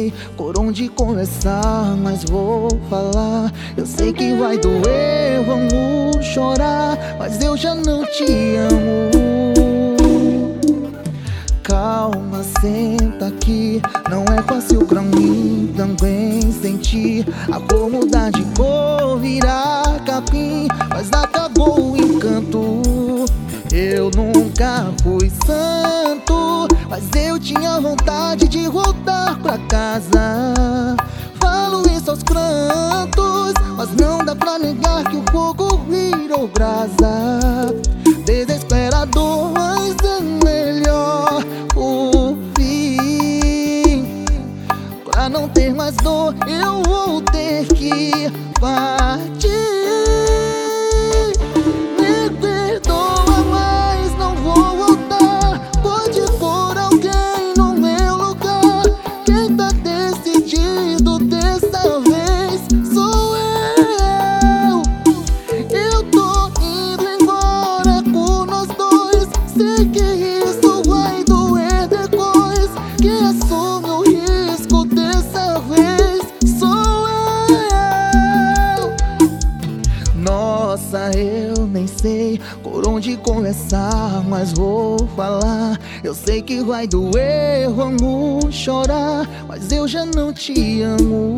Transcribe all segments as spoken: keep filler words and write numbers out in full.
sei por onde começar, mas vou falar. Eu sei que vai doer, vamos chorar, mas eu já não te amo. Calma, senta aqui, não é fácil pra mim também sentir a cor mudar de cor, virar capim, mas acabou o encanto. Eu nunca fui santo, mas eu tinha vontade de voltar pra casa. Falo isso aos prantos, mas não dá pra negar que o fogo virou brasa. Desesperador, mas é melhor o fim. Pra não ter mais dor, eu vou ter que partir. Me perdoa, mas não vou voltar. Pode pôr alguém no meu lugar. Quem tá decidido dessa vez sou eu. Eu tô indo embora com nós dois. Sei que isso vai doer depois, que assume o risco dessa vez sou eu. Nossa, eu nem sei por onde começar, mas vou falar. Eu sei que vai doer, vamos chorar, mas eu já não te amo.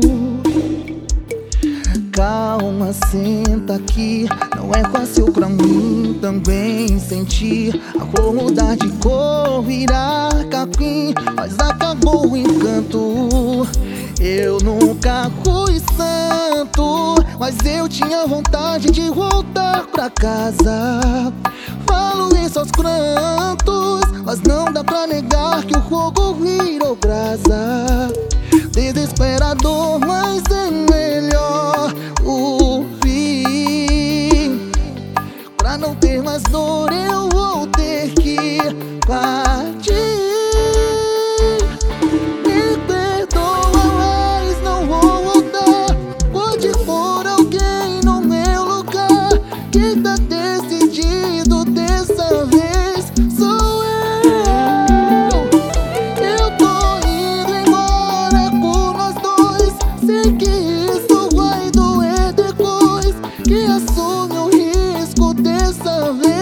Calma, senta aqui, não é fácil pra mim também sentir a cor mudar de cor, virar capim, mas acabou o encanto. Eu nunca fui santo, mas eu tinha vontade de voltar pra casa. Falo isso aos prantos, mas não dá pra negar que o fogo virou brasa. Desesperador, mas é melhor o fim. Pra não ter mais dor, eu vou ter que partir. Me perdoa, mas não vou voltar. Pode pôr alguém no meu lugar. Quem tá decidido dessa vez sou eu. Eu tô indo embora com nós dois. Sei que isso vai doer depois, que assume o risco dessa vez.